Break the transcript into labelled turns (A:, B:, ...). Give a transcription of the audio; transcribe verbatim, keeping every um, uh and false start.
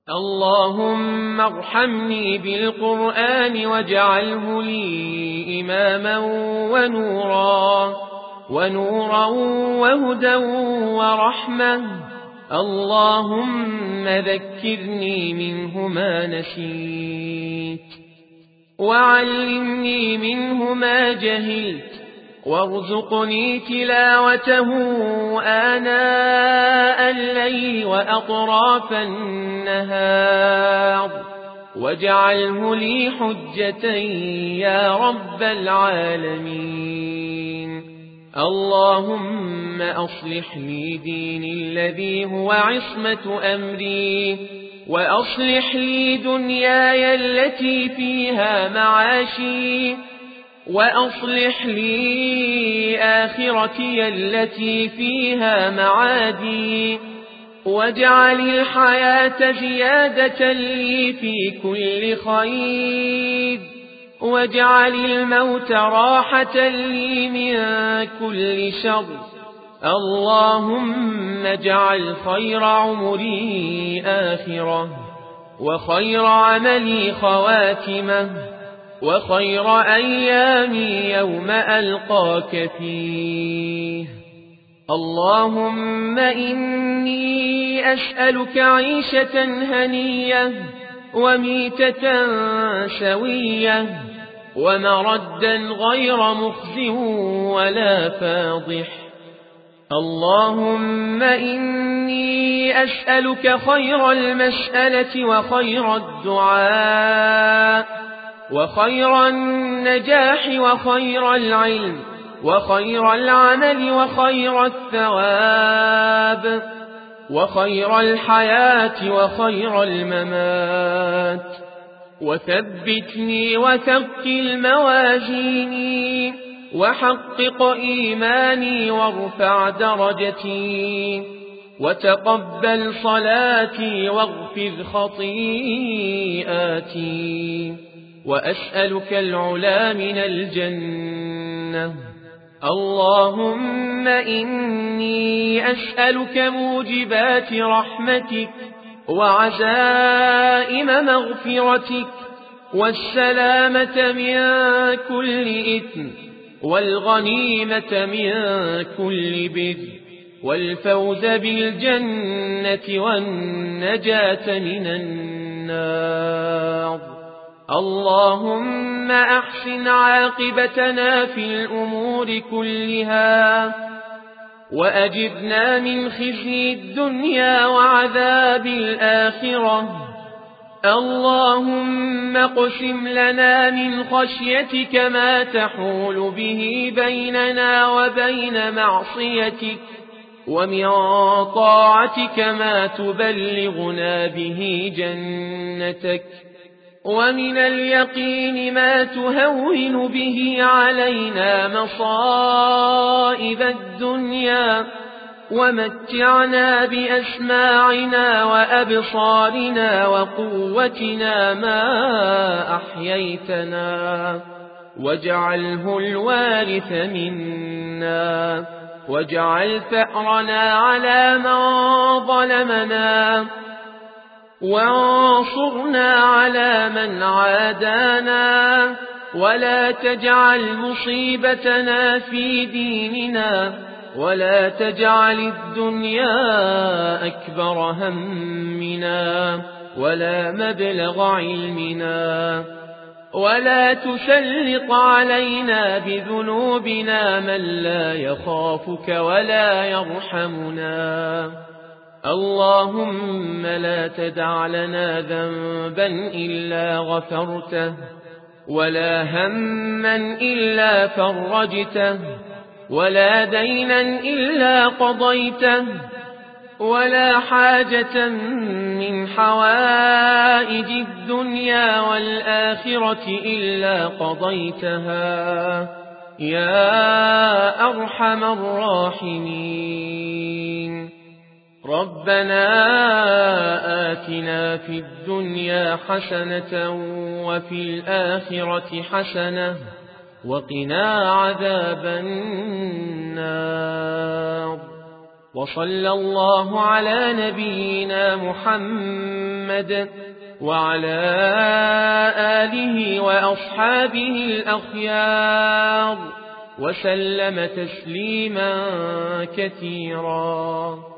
A: اللهم ارحمني بالقرآن واجعله لي إماما ونورا ونورا وهدى ورحمة. اللهم ذكرني منه ما نسيت وعلمني منه ما جهلت وارزقني تلاوته آناء الليل وأطراف النهار واجعله لي حجة يا رب العالمين. اللهم أصلح لي ديني الذي هو عصمة أمري وأصلح لي دنياي التي فيها معاشي وأصلح لي آخرتي التي فيها معادي واجعل الحياة زيادة لي في كل خير واجعل الموت راحة لي من كل شر. اللهم اجعل خير عمري آخرة وخير عملي خواتمة وخير أيامي يوم ألقاك فيه. اللهم إني أسألك عيشة هنية وميتة سوية ومردا غير مخزٍ ولا فاضح. اللهم إني أسألك خير المسألة وخير الدعاء وخير النجاح وخير العلم وخير العمل وخير الثواب وخير الحياة وخير الممات. وثبتني وثقل موازيني وحقق إيماني وارفع درجتي وتقبل صلاتي واغفر خطيئاتي. وأسألك العلا من الجنة. اللهم إني أسألك موجبات رحمتك وعزائم مغفرتك والسلامة من كل إثم والغنيمة من كل بر والفوز بالجنة والنجاة من النار. اللهم أحسن عاقبتنا في الأمور كلها وأجرنا من خزي الدنيا وعذاب الآخرة. اللهم اقسم لنا من خشيتك ما تحول به بيننا وبين معصيتك ومن طاعتك ما تبلغنا به جنتك ومن اليقين ما تهون به علينا مصائب الدنيا ومتعنا بأسماعنا وأبصارنا وقوتنا ما أحييتنا واجعله الوارث منا واجعل ثأرنا على من ظلمنا وانصرنا على من عادانا ولا تجعل مصيبتنا في ديننا ولا تجعل الدنيا أكبر همنا ولا مبلغ علمنا ولا تسلط علينا بذنوبنا من لا يخافك ولا يرحمنا. اللهم لا تدع لنا ذنبا إلا غفرته ولا هما إلا فرجته ولا دينا إلا قضيته ولا حاجة من حوائج الدنيا والآخرة إلا قضيتها يا أرحم الراحمين. ربنا آتنا في الدنيا حسنة وفي الآخرة حسنة وقنا عذاب النار. وصلى الله على نبينا محمد وعلى آله وأصحابه الأخيار وسلم تسليما كثيرا.